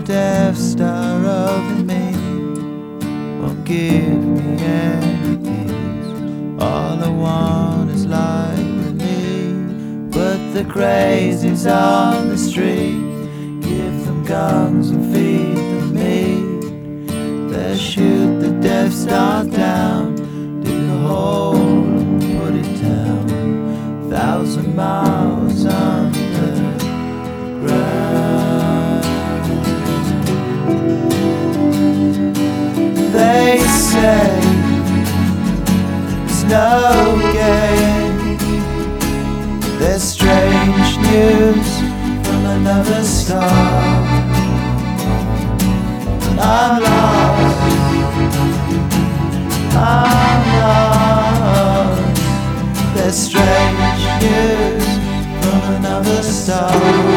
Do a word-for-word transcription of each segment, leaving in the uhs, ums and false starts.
Death Star over me won't give me any peace. All I want is light relief, but the crazies on the street give them guns and feed them meat. They shoot the Death Star down, dig a hole and put it down, thousand miles underground. They say it's no game. There's strange news from another star. I'm lost, I'm lost. There's strange news from another star.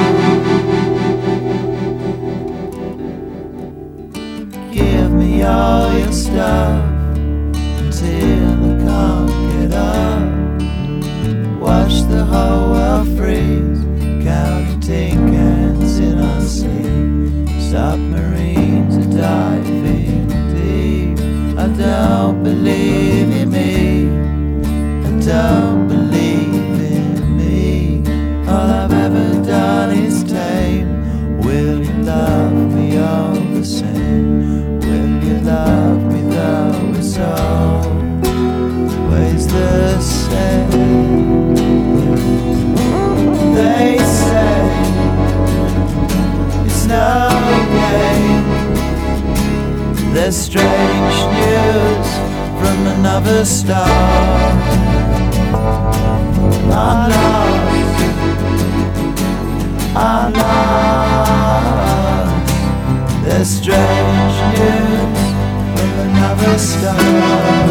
Give me all your stuff until I can't get up. Watch the whole world freeze, counting tin cans in our sleep. Submarines are diving deep. I don't believe in me, I don't believe in me. All I've ever done is tame. Will you love me all the same? Will you love me though it's always the same? They say it's no game. There's strange news from another star. I'm lost, I'm lost. There's strange news from another star.